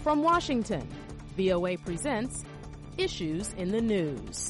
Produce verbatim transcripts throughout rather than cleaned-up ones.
From Washington, V O A presents Issues in the News.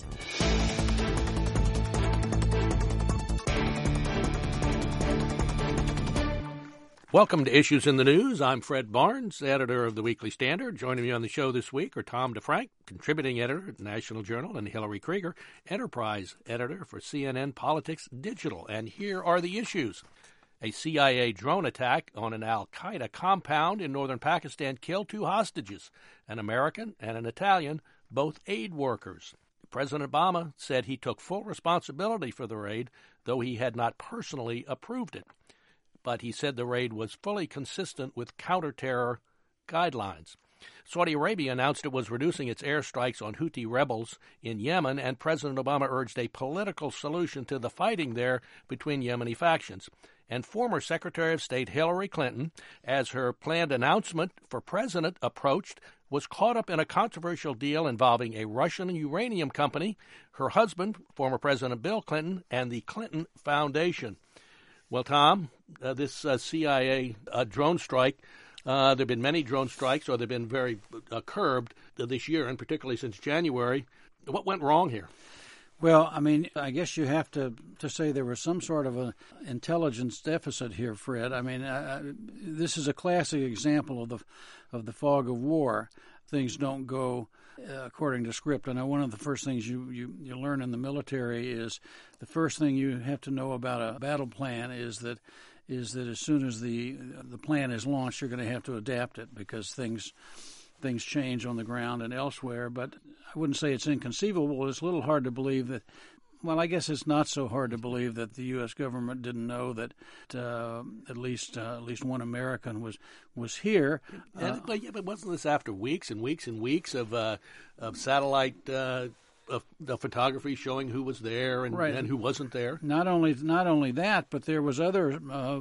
Welcome to Issues in the News. I'm Fred Barnes, editor of the Weekly Standard. Joining me on the show this week are Tom DeFrank, contributing editor at the National Journal, and Hillary Krieger, enterprise editor for C N N Politics Digital. And here are the issues. A C I A drone attack on an al-Qaeda compound in northern Pakistan killed two hostages, an American and an Italian, both aid workers. President Obama said he took full responsibility for the raid, though he had not personally approved it. But he said the raid was fully consistent with counter-terror guidelines. Saudi Arabia announced it was reducing its airstrikes on Houthi rebels in Yemen, and President Obama urged a political solution to the fighting there between Yemeni factions. And former Secretary of State Hillary Clinton, as her planned announcement for president approached, was caught up in a controversial deal involving a Russian uranium company, her husband, former President Bill Clinton, and the Clinton Foundation. Well, Tom, uh, this uh, C I A uh, drone strike, uh, there have been many drone strikes, or they've been very uh, curbed this year, and particularly since January. What went wrong here? Well, I mean, I guess you have to, to say there was some sort of an intelligence deficit here, Fred. I mean, uh, this is a classic example of the of the fog of war. Things don't go uh, according to script. I know one of the first things you, you, you learn in the military is the first thing you have to know about a battle plan is that is that as soon as the the plan is launched, you're going to have to adapt it because things things change on the ground and elsewhere. But I wouldn't say it's inconceivable. It's a little hard to believe that. Well, I guess it's not so hard to believe that the U S government didn't know that uh, at least uh, at least one American was was here. And, uh, but, yeah, but wasn't this after weeks and weeks and weeks of uh, of satellite uh, of the photography showing who was there and, right. and who wasn't there? Not only not only that, but there was other. Uh,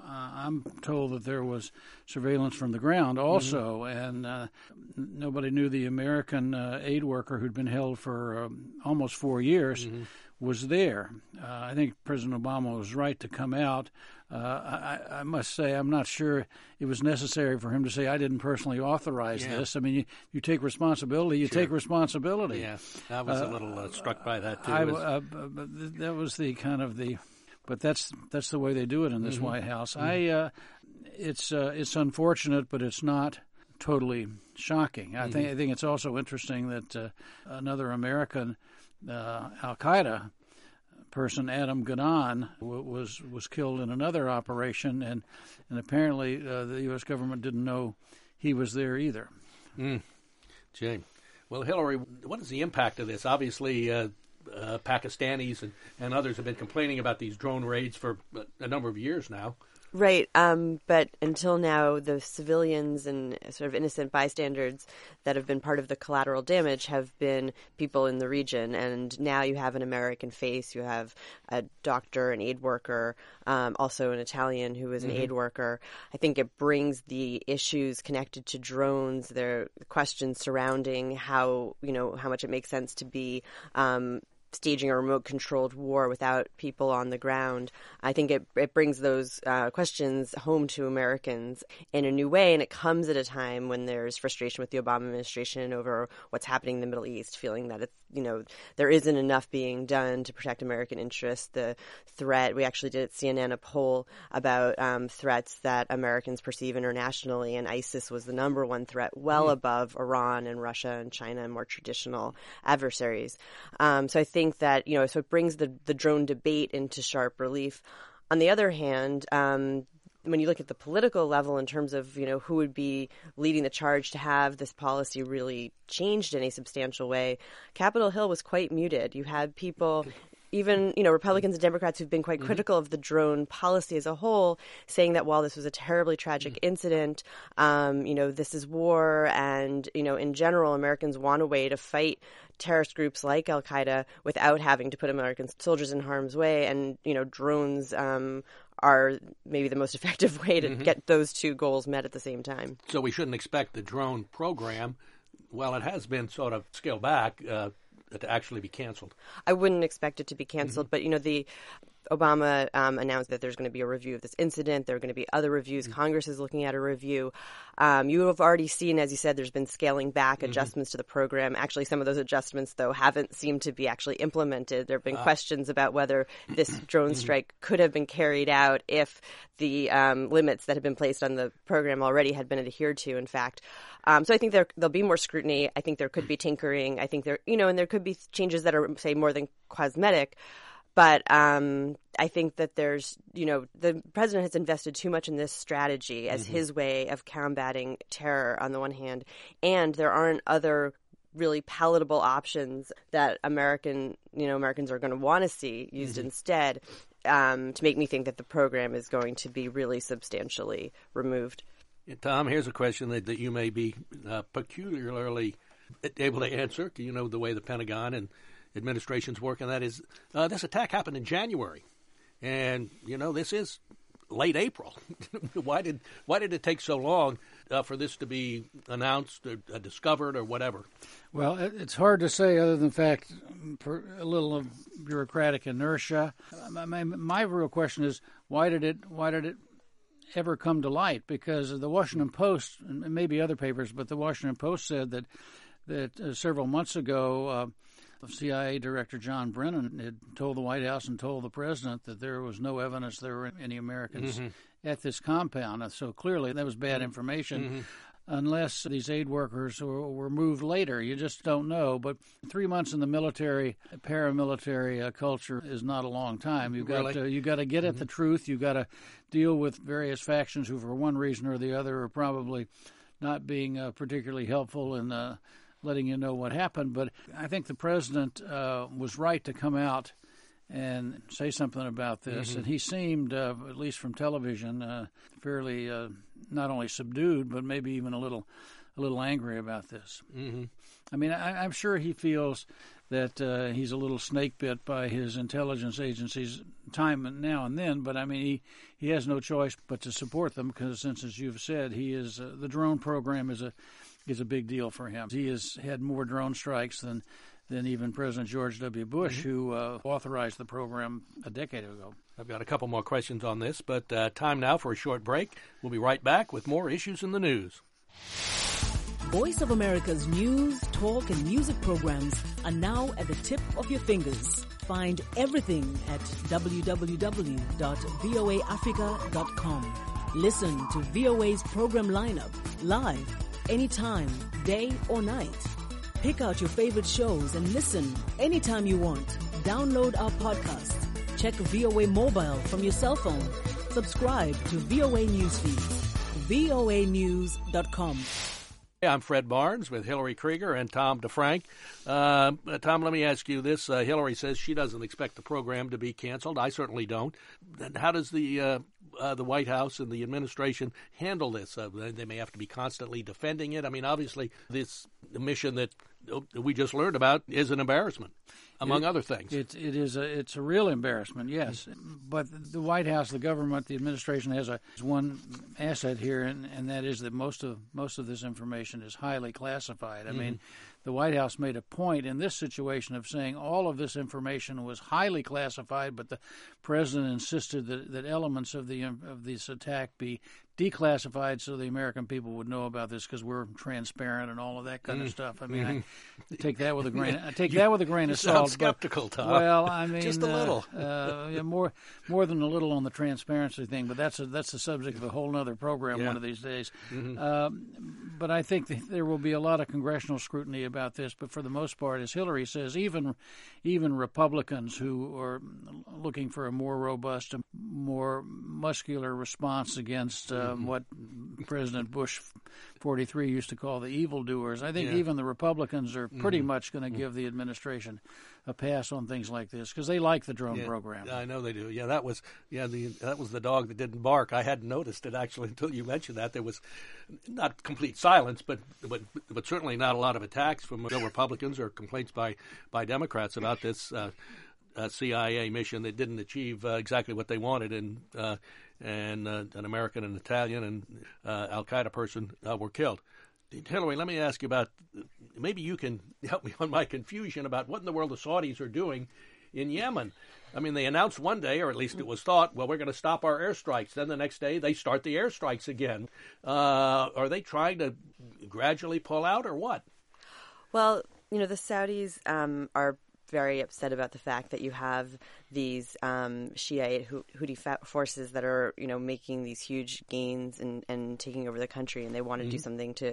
I'm told that there was surveillance from the ground also, mm-hmm. and uh, nobody knew the American uh, aid worker who'd been held for um, almost four years. Mm-hmm. was there. Uh, I think President Obama was right to come out. Uh, I, I must say I'm not sure it was necessary for him to say, I didn't personally authorize yeah. this. I mean, you, you take responsibility, you sure. take responsibility. Yeah, I was uh, a little uh, struck by that, too. I, uh, but that was the kind of the, but that's that's the way they do it in this mm-hmm. White House. Mm-hmm. I, uh, it's uh, it's unfortunate, but it's not totally shocking. I mm-hmm. think I think it's also interesting that uh, another American Uh, Al-Qaeda person, Adam Gadhan, w- was was killed in another operation, and and apparently uh, the U S government didn't know he was there either. Mm. Gee. Well, Hillary, what is the impact of this? Obviously, uh, uh, Pakistanis and, and others have been complaining about these drone raids for a number of years now. Right, um, but until now, the civilians and sort of innocent bystanders that have been part of the collateral damage have been people in the region. And now you have an American face, you have a doctor, an aid worker, um, also an Italian who is an mm-hmm. aid worker. I think it brings the issues connected to drones, their questions surrounding how, you know, how much it makes sense to be um staging a remote-controlled war without people on the ground. I think it it brings those uh, questions home to Americans in a new way, and it comes at a time when there's frustration with the Obama administration over what's happening in the Middle East, feeling that it's, you know, there isn't enough being done to protect American interests. The threat, we actually did at C N N a poll about um, threats that Americans perceive internationally, and ISIS was the number one threat, well mm. above Iran and Russia and China and more traditional adversaries. Um, so I think think that, you know, so it brings the, the drone debate into sharp relief. On the other hand, um, when you look at the political level in terms of, you know, who would be leading the charge to have this policy really changed in a substantial way, Capitol Hill was quite muted. You had people, even, you know, Republicans and Democrats who've been quite mm-hmm. critical of the drone policy as a whole, saying that while this was a terribly tragic mm-hmm. incident, um, you know, this is war, and, you know, in general, Americans want a way to fight terrorist groups like Al-Qaeda without having to put American soldiers in harm's way. And, you know, drones um, are maybe the most effective way to mm-hmm. get those two goals met at the same time. So we shouldn't expect the drone program, well, it has been sort of scaled back, uh, to actually be canceled. I wouldn't expect it to be canceled, mm-hmm. but, you know, the Obama um, announced that there's going to be a review of this incident. There are going to be other reviews. Mm-hmm. Congress is looking at a review. Um, you have already seen, as you said, there's been scaling back mm-hmm. adjustments to the program. Actually, some of those adjustments, though, haven't seemed to be actually implemented. There have been uh. questions about whether this drone strike could have been carried out if the um, limits that had been placed on the program already had been adhered to, in fact. Um, so I think there, there'll be more scrutiny. I think there could be tinkering. I think there, you know, and there could be changes that are, say, more than cosmetic. But um, I think that there's, you know, the president has invested too much in this strategy as mm-hmm. his way of combating terror on the one hand, and there aren't other really palatable options that American, you know, Americans are going to want to see used mm-hmm. instead um, to make me think that the program is going to be really substantially removed. Yeah, Tom, here's a question that, that you may be uh, peculiarly able to answer. You know the way the Pentagon and administrations work, and that is uh, this attack happened in January, and you know this is late April. why did why did it take so long uh, for this to be announced or uh, discovered or whatever? Well, it, it's hard to say other than the fact for a little of bureaucratic inertia. My, my, my real question is why did it why did it ever come to light? Because the Washington Post and maybe other papers, but the Washington Post said that that uh, several months ago. Uh, C I A Director John Brennan had told the White House and told the president that there was no evidence there were any Americans mm-hmm. at this compound. And so clearly that was bad information mm-hmm. unless these aid workers were, were moved later. You just don't know. But three months in the military, paramilitary uh, culture is not a long time. You've got really? to, you got to get at mm-hmm. the truth. You've got to deal with various factions who for one reason or the other are probably not being uh, particularly helpful in uh, letting you know what happened. But I think the president uh, was right to come out and say something about this. Mm-hmm. And he seemed, uh, at least from television, uh, fairly uh, not only subdued, but maybe even a little a little angry about this. Mm-hmm. I mean, I, I'm sure he feels that uh, he's a little snake bit by his intelligence agencies time and now and then, but I mean, he, he has no choice but to support them because, since, as you've said, he is uh, the drone program is a is a big deal for him. He has had more drone strikes than than even President George W. Bush, mm-hmm. who uh, authorized the program a decade ago. I've got a couple more questions on this, but uh, time now for a short break. We'll be right back with more Issues in the News. Voice of America's news, talk, and music programs are now at the tip of your fingers. Find everything at w w w dot v o a africa dot com. Listen to V O A's program lineup live anytime, day or night. Pick out your favorite shows and listen anytime you want. Download our podcast. Check V O A Mobile from your cell phone. Subscribe to V O A Newsfeed. v o a news dot com. Hey, I'm Fred Barnes with Hillary Krieger and Tom DeFrank. Uh, Tom, let me ask you this. Uh, Hillary says she doesn't expect the program to be canceled. I certainly don't. How does the uh, uh, the White House and the administration handle this? Uh, they may have to be constantly defending it. I mean, obviously, this mission that we just learned about is an embarrassment, among it, other things. It, it is a it's a real embarrassment, yes. But the White House, the government, the administration has a one asset here, and, and that is that most of most of this information is highly classified. I mm-hmm. mean, the White House made a point in this situation of saying all of this information was highly classified, but the president insisted that, that elements of the of this attack be declassified so the American people would know about this because we're transparent and all of that kind mm. of stuff. I mean, mm-hmm. I take that with a grain. I take you, that with a grain of salt. Skeptical, but, Tom. Well, I mean, just a little, uh, uh, yeah, more more than a little on the transparency thing. But that's a, that's the subject of a whole other program yeah. one of these days. Mm-hmm. Um, but I think that there will be a lot of congressional scrutiny about this. But for the most part, as Hillary says, even even Republicans who are looking for a more robust, more muscular response against um, mm-hmm. what President Bush forty-three used to call the evildoers. I think yeah. even the Republicans are pretty mm-hmm. much going to give the administration a pass on things like this because they like the drone yeah, program. I know they do. Yeah, that was yeah the that was the dog that didn't bark. I hadn't noticed it actually until you mentioned that. There was not complete silence, but but but certainly not a lot of attacks from Republicans or complaints by by Democrats about this uh, uh, C I A mission that didn't achieve uh, exactly what they wanted, and uh, and uh, an American, an Italian, and uh, Al Qaeda person uh, were killed. Hillary, let me ask you about, maybe you can help me on my confusion about what in the world the Saudis are doing in Yemen. I mean, they announced one day, or at least it was thought, well, we're going to stop our airstrikes. Then the next day, they start the airstrikes again. Uh, are they trying to gradually pull out, or what? Well, you know, the Saudis um, are very upset about the fact that you have these um, Shiite Houthi forces that are, you know, making these huge gains and, and taking over the country, and they want to mm-hmm. do something to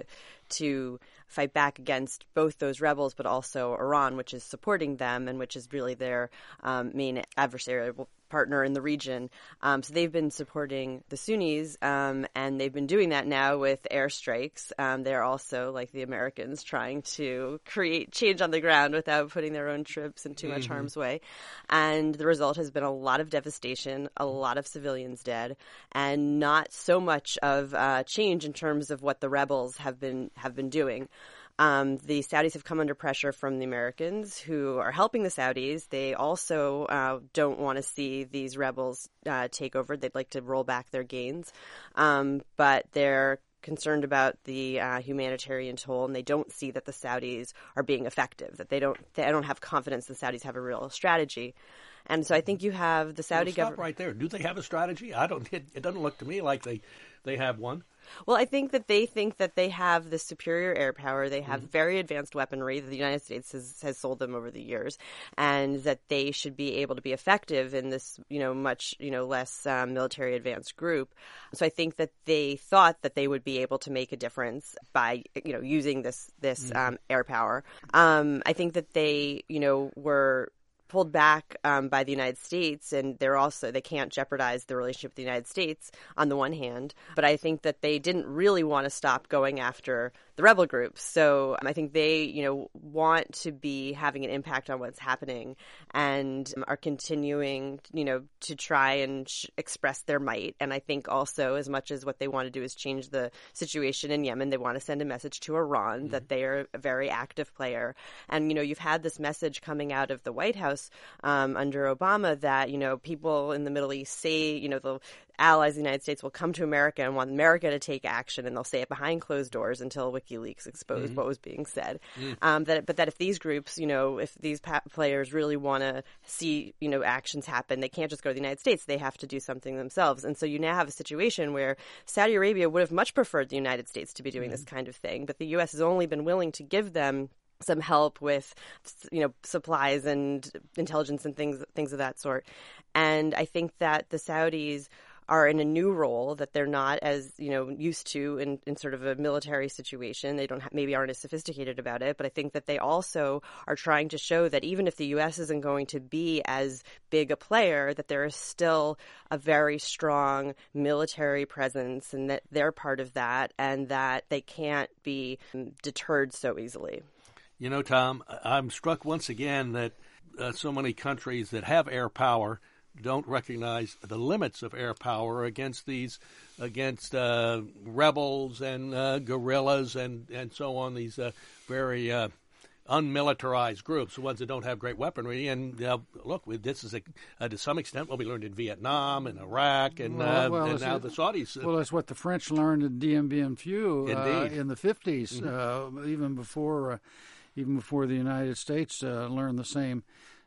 to fight back against both those rebels, but also Iran, which is supporting them and which is really their um, main adversarial partner in the region. Um, so they've been supporting the Sunnis, um, and they've been doing that now with airstrikes. Um, they're also, like the Americans, trying to create change on the ground without putting their own troops in too much mm-hmm. harm's way. And the result has been a lot of devastation, a lot of civilians dead, and not so much of uh, change in terms of what the rebels have been have been doing. Um, the Saudis have come under pressure from the Americans, who are helping the Saudis. They also uh, don't want to see these rebels uh, take over. They'd like to roll back their gains. Um, but they're concerned about the uh, humanitarian toll, and they don't see that the Saudis are being effective, that they don't, they don't have confidence the Saudis have a real strategy. And so I think you have the Saudi well, stop government. right there. Do they have a strategy? I don't. It, it doesn't look to me like they, they have one. Well, I think that they think that they have the superior air power. They have mm-hmm. very advanced weaponry that the United States has, has sold them over the years, and that they should be able to be effective in this, you know, much, you know, less um, military advanced group. So I think that they thought that they would be able to make a difference by, you know, using this this mm-hmm. um, air power. Um, I think that they, you know, were pulled back um, by the United States, and they're also they can't jeopardize the relationship with the United States on the one hand, but I think that they didn't really want to stop going after the rebel groups. So um, I think they, you know, want to be having an impact on what's happening, and um, are continuing, you know, to try and sh- express their might. And I think also, as much as what they want to do is change the situation in Yemen, they want to send a message to Iran mm-hmm. that they are a very active player. And, you know, you've had this message coming out of the White House Um, under Obama that, you know, people in the Middle East say, you know, the allies of the United States will come to America and want America to take action, and they'll say it behind closed doors until WikiLeaks exposed mm-hmm. what was being said. Mm. Um, that, but that if these groups, you know, if these pa- players really want to see, you know, actions happen, they can't just go to the United States. They have to do something themselves. And so you now have a situation where Saudi Arabia would have much preferred the United States to be doing mm-hmm. this kind of thing, but the U S has only been willing to give them some help with, you know, supplies and intelligence and things things of that sort. And I think that the Saudis are in a new role that they're not as, you know, used to in, in sort of a military situation. They don't ha- maybe aren't as sophisticated about it, but I think that they also are trying to show that even if the U S isn't going to be as big a player, that there is still a very strong military presence, and that they're part of that, and that they can't be deterred so easily. You know, Tom, I'm struck once again that uh, so many countries that have air power don't recognize the limits of air power against these, against uh, rebels and uh, guerrillas and, and so on, these uh, very uh, unmilitarized groups, the ones that don't have great weaponry. And uh, look, this is a, uh, to some extent what we learned in Vietnam and Iraq, and, well, uh, well, and now the Saudis. Uh, well, it's what the French learned in Dien Bien Phu uh, in the fifties, mm-hmm. uh, even before... Uh, Even before the United States uh, learned the same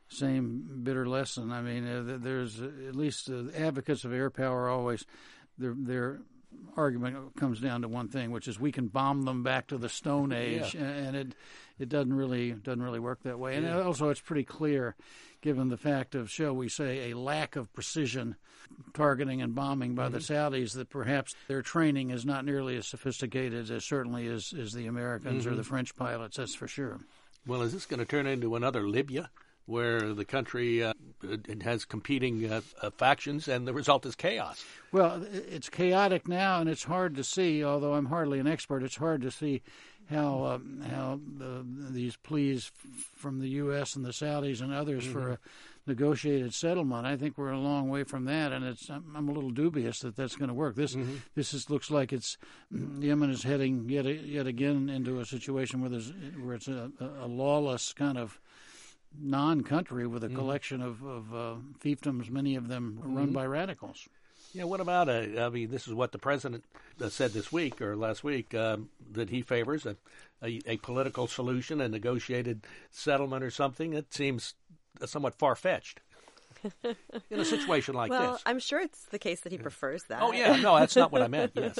same bitter lesson. I mean, uh, there's uh, at least uh, advocates of air power always, their their argument comes down to one thing, which is we can bomb them back to the Stone Age, yeah. and it it doesn't really doesn't really work that way. And yeah. also, it's pretty clear, given the fact of, shall we say, a lack of precision targeting and bombing by mm-hmm. the Saudis, that perhaps their training is not nearly as sophisticated as certainly as, as the Americans mm-hmm. or the French pilots, that's for sure. Well, is this going to turn into another Libya, where the country uh, it has competing uh, uh, factions, and the result is chaos? Well, it's chaotic now, and it's hard to see, although I'm hardly an expert, it's hard to see how um, how the, these pleas from the U S and the Saudis and others mm-hmm. for a negotiated settlement. I think we're a long way from that, and it's I'm, I'm a little dubious that that's going to work. This mm-hmm. this is, looks like it's Yemen is heading yet yet again into a situation where there's where it's a, a lawless kind of non-country with a mm-hmm. collection of, of uh, fiefdoms, many of them mm-hmm. run by radicals. Yeah, what about a, I mean, this is what the president said this week or last week, um, that he favors a, a, a political solution, a negotiated settlement or something. It seems somewhat far-fetched in a situation like well, this. I'm sure it's the case that he prefers that. Oh, yeah. No, that's not what I meant, yes.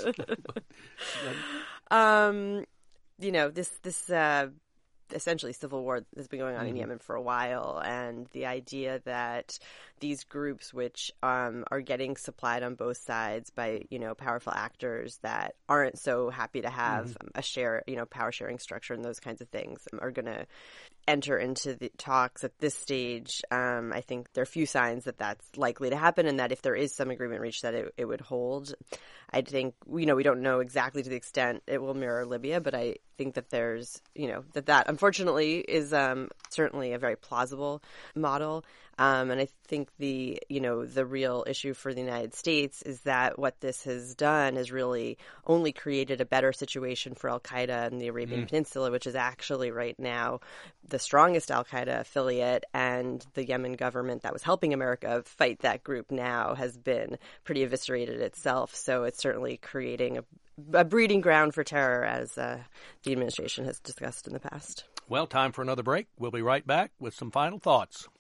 um, you know, this, this uh, essentially civil war has been going on mm-hmm. in Yemen for a while, and the idea that these groups, which um, are getting supplied on both sides by, you know, powerful actors that aren't so happy to have mm-hmm. a share, you know, power sharing structure and those kinds of things, are going to enter into the talks at this stage. Um, I think there are few signs that that's likely to happen, and that if there is some agreement reached, that it, it would hold. I think, you know, we don't know exactly to the extent it will mirror Libya, but I think that there's, you know, that that unfortunately is um, certainly a very plausible model. Um, and I think the, you know, the real issue for the United States is that what this has done has really only created a better situation for al-Qaeda in the Arabian mm. Peninsula, which is actually right now the strongest al-Qaeda affiliate, and the Yemen government that was helping America fight that group now has been pretty eviscerated itself. So it's certainly creating a, a breeding ground for terror, as uh, the administration has discussed in the past. Well, time for another break. We'll be right back with some final thoughts.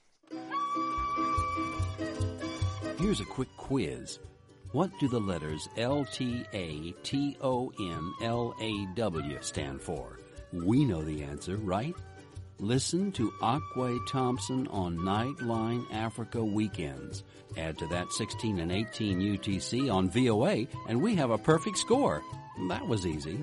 Here's a quick quiz. What do the letters L T A T O N L A W stand for? We know the answer, right? Listen to Akwe Thompson on Nightline Africa Weekends. Add to that sixteen and eighteen U T C on V O A, and we have a perfect score. That was easy.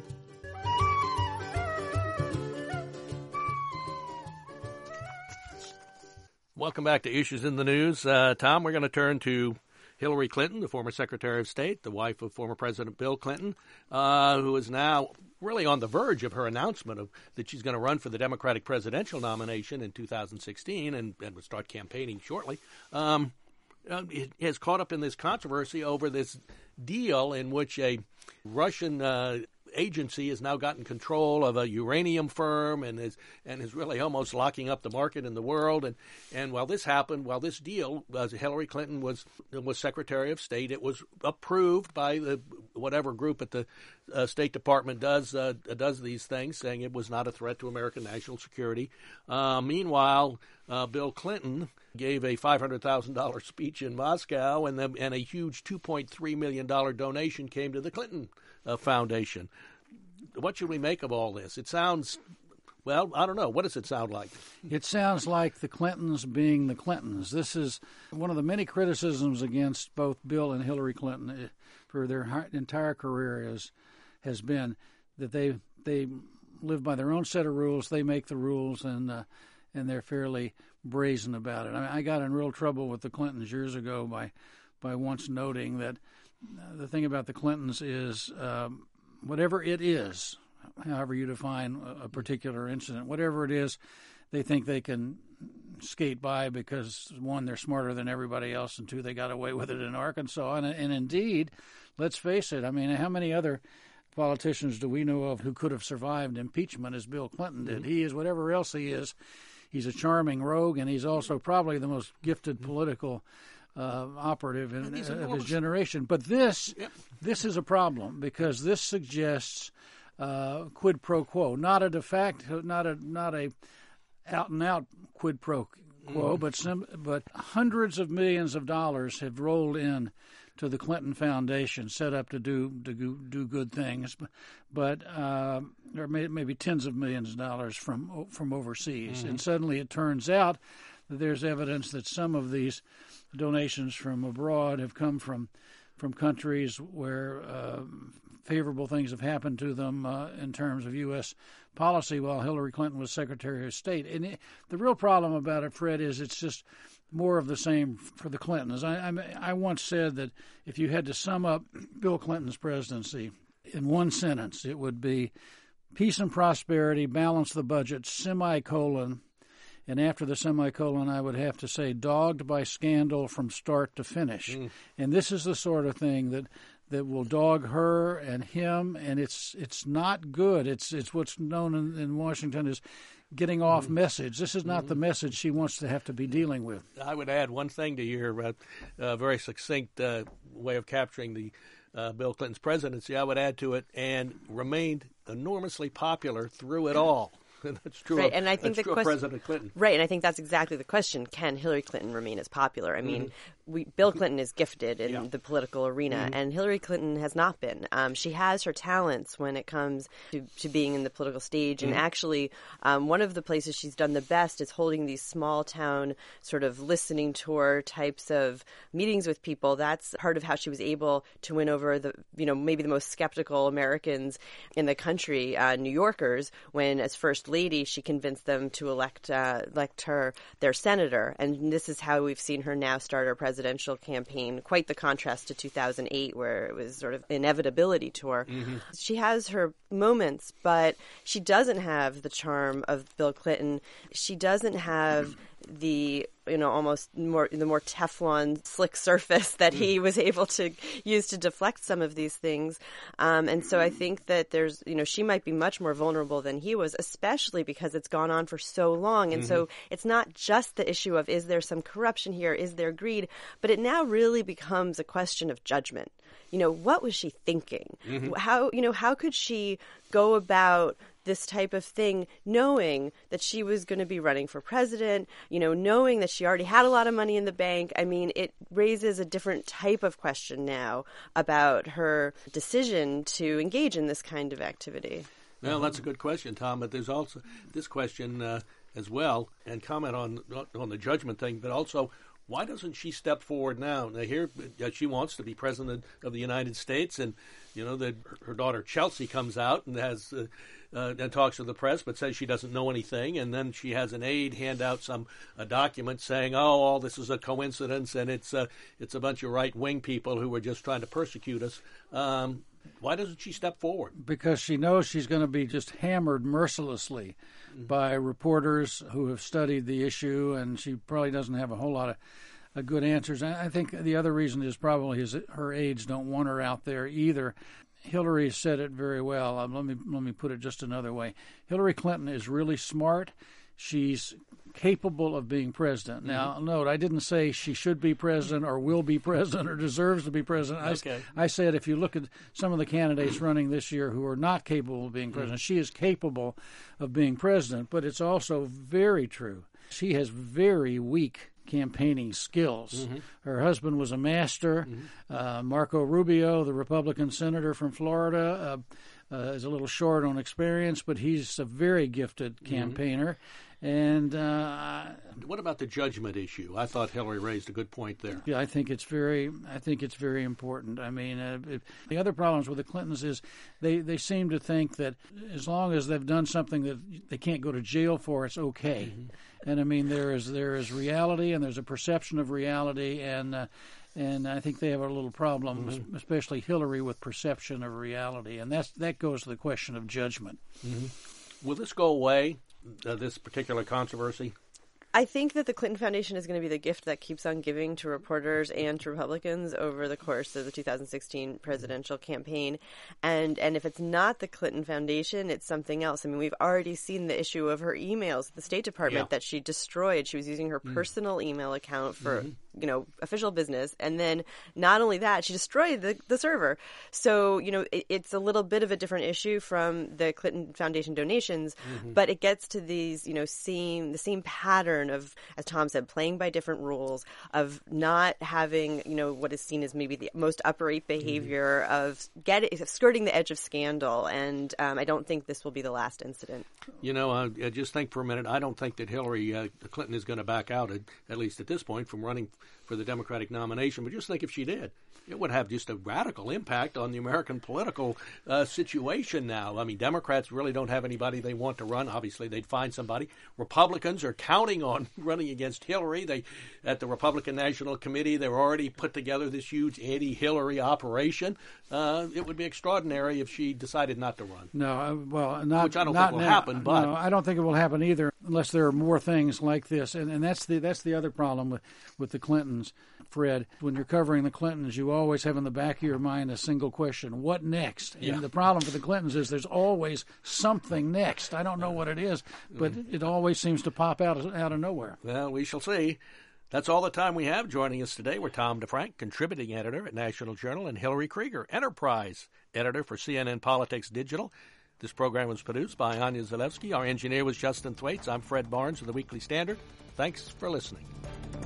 Welcome back to Issues in the News. Uh, Tom, we're going to turn to Hillary Clinton, the former Secretary of State, the wife of former President Bill Clinton, uh, who is now really on the verge of her announcement of that she's going to run for the Democratic presidential nomination in two thousand sixteen and, and will start campaigning shortly. Um, uh, it has caught up in this controversy over this deal in which a Russian uh, agency has now gotten control of a uranium firm and is and is really almost locking up the market in the world. And, and while this happened, while this deal, as Hillary Clinton was was Secretary of State, it was approved by the whatever group at the uh, State Department does uh, does these things, saying it was not a threat to American national security. Uh, meanwhile, uh, Bill Clinton gave a five hundred thousand dollars speech in Moscow, and the, and a huge two point three million dollars donation came to the Clinton uh, Foundation. What should we make of all this? It sounds, well, I don't know. What does it sound like? It sounds like the Clintons being the Clintons. This is one of the many criticisms against both Bill and Hillary Clinton for their entire career is, has been that they they live by their own set of rules. They make the rules, and uh, and they're fairly brazen about it. I mean, I got in real trouble with the Clintons years ago by by once noting that the thing about the Clintons is um, whatever it is, however you define a particular incident, whatever it is, they think they can skate by because, one, they're smarter than everybody else, and two, they got away with it in Arkansas. And, and indeed, let's face it, I mean, how many other politicians do we know of who could have survived impeachment as Bill Clinton did? Mm-hmm. He is whatever else he is. He's a charming rogue, and he's also probably the most gifted political Uh, operative in, uh, of his generation. But this yep. this is a problem because this suggests uh, quid pro quo, not a de facto, not a not a out and out quid pro quo, mm. but some but hundreds of millions of dollars have rolled in to the Clinton Foundation, set up to do to do good things, but uh, or maybe tens of millions of dollars from from overseas, mm. and suddenly it turns out that there's evidence that some of these donations from abroad have come from from countries where uh, favorable things have happened to them uh, in terms of U S policy while Hillary Clinton was Secretary of State. And it, the real problem about it, Fred, is it's just more of the same for the Clintons. I, I, I once said that if you had to sum up Bill Clinton's presidency in one sentence, it would be peace and prosperity, balance the budget, semicolon, and after the semicolon, I would have to say dogged by scandal from start to finish. Mm. And this is the sort of thing that, that will dog her and him, and it's it's not good. It's it's what's known in, in Washington as getting off mm. message. This is not mm. the message she wants to have to be dealing with. I would add one thing to your uh, uh, very succinct uh, way of capturing the uh, Bill Clinton's presidency. I would add to it, and remained enormously popular through it all. That's true. Right, of, and I think that's the true question, of President Clinton. Right, and I think that's exactly the question: can Hillary Clinton remain as popular? I mean, mm-hmm. we, Bill Clinton is gifted in yeah. the political arena, mm-hmm. and Hillary Clinton has not been. Um, she has her talents when it comes to, to being in the political stage, mm-hmm. and actually, um, one of the places she's done the best is holding these small town sort of listening tour types of meetings with people. That's part of how she was able to win over the, you know, maybe the most skeptical Americans in the country, uh, New Yorkers, when as First Lady she convinced them to elect uh, elect her their senator. And this is how we've seen her now start her presidential campaign. Quite the contrast to two thousand eight, where it was sort of inevitability tour. Mm-hmm. She has her moments, but she doesn't have the charm of Bill Clinton. She doesn't have the, you know, almost more the more Teflon slick surface that he was able to use to deflect some of these things. Um, and so I think that there's, you know, she might be much more vulnerable than he was, especially because it's gone on for so long. And mm-hmm. so it's not just the issue of, is there some corruption here? Is there greed? But it now really becomes a question of judgment. You know, what was she thinking? Mm-hmm. How, you know, how could she go about this type of thing, knowing that she was going to be running for president, you know, knowing that she already had a lot of money in the bank? I mean, it raises a different type of question now about her decision to engage in this kind of activity. Well, that's a good question, Tom, but there's also this question uh, as well, and comment on on the judgment thing, but also, why doesn't she step forward now? Now, here uh, she wants to be president of the United States, and you know that her daughter Chelsea comes out and has uh, uh, and talks to the press, but says she doesn't know anything, and then she has an aide hand out some a document saying, "Oh, all this is a coincidence, and it's uh, it's a bunch of right wing people who are just trying to persecute us." Um, why doesn't she step forward? Because she knows she's going to be just hammered mercilessly mm-hmm. by reporters who have studied the issue, and she probably doesn't have a whole lot of uh, good answers. I think the other reason is probably his, her aides don't want her out there either. Hillary said it very well. Um, let me let me put it just another way. Hillary Clinton is really smart. She's capable of being president. Mm-hmm. Now, note, I didn't say she should be president or will be president or deserves to be president. Okay. I, I said if you look at some of the candidates running this year who are not capable of being president, mm-hmm. she is capable of being president. But it's also very true. She has very weak campaigning skills. Mm-hmm. Her husband was a master. Mm-hmm. Uh, Marco Rubio, the Republican senator from Florida, uh, uh, is a little short on experience, but he's a very gifted campaigner. Mm-hmm. And uh, what about the judgment issue? I thought Hillary raised a good point there. Yeah, I think it's very, I think it's very important. I mean, uh, it, the other problems with the Clintons is they, they seem to think that as long as they've done something that they can't go to jail for, it's okay. Mm-hmm. And I mean, there is there is reality, and there's a perception of reality, and uh, and I think they have a little problem, mm-hmm. especially Hillary, with perception of reality, and that's that goes to the question of judgment. Mm-hmm. Will this go away? Uh, this particular controversy? I think that the Clinton Foundation is going to be the gift that keeps on giving to reporters and to Republicans over the course of the two thousand sixteen presidential campaign. And and if it's not the Clinton Foundation, it's something else. I mean, we've already seen the issue of her emails at the State Department yeah. that she destroyed. She was using her mm. personal email account for, mm-hmm. you know, official business. And then not only that, she destroyed the, the server. So, you know, it, it's a little bit of a different issue from the Clinton Foundation donations, mm-hmm. but it gets to these, you know, same, the same pattern of, as Tom said, playing by different rules, of not having, you know, what is seen as maybe the most upright behavior, mm-hmm. of getting, skirting the edge of scandal. And um, I don't think this will be the last incident. You know, uh, just think for a minute. I don't think that Hillary uh, Clinton is going to back out, at, at least at this point, from running for the Democratic nomination. But just think if she did, it would have just a radical impact on the American political uh, situation now. I mean, Democrats really don't have anybody they want to run. Obviously, they'd find somebody. Republicans are counting on running against Hillary. They, at the Republican National Committee, they've already put together this huge anti-Hillary operation. Uh, it would be extraordinary if she decided not to run. No, uh, well, not which I don't not think will now. happen. But no, I don't think it will happen either, unless there are more things like this. And, and that's the that's the other problem with, with the Clintons, Fred. When you're covering the Clintons, you always have in the back of your mind a single question: what next? Yeah. And the problem for the Clintons is there's always something next. I don't know what it is, but mm. it always seems to pop out of, out of nowhere. Well, we shall see. That's all the time we have. Joining us today were Tom DeFrank, contributing editor at National Journal, and Hillary Krieger, Enterprise editor for C N N Politics Digital. This program was produced by Anya Zalewski. Our engineer was Justin Thwaites. I'm Fred Barnes of the Weekly Standard. Thanks for listening.